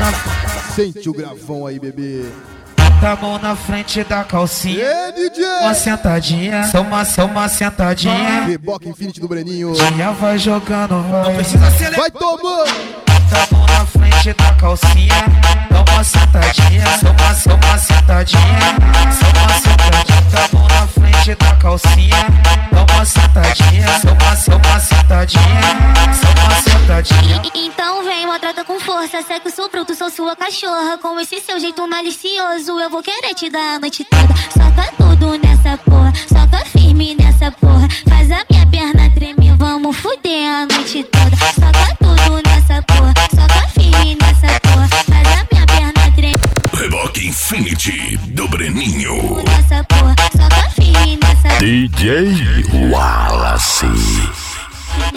Sente o gravão aí, bebê. Bota a mão na frente da calcinha. Ê, DJ! Uma sentadinha, só uma sentadinha. Reboque Infinity do Breninho. Já vai jogando, vai. Não precisa acelerar. Vai tomando! Bota a mão na frente da calcinha. Dá uma sentadinha, só uma sentadinha. Só uma sentadinha. Bota a mão na frente da calcinha. Dá uma sentadinha, só uma sentadinha. Só uma sentadinha. Então vem, maltrata com força. Sei que eu sou bruto, sou sua cachorra. Com esse seu jeito malicioso, eu vou querer te dar a noite toda. Soca tudo nessa porra, soca firme nessa porra. Faz a minha perna tremer, vamos fuder a noite toda. Soca tudo nessa porra, soca firme nessa porra. Faz a minha perna tremer. Reboque Infinity do Breninho. Nessa porra, soca firme nessa porra. DJ Wallace.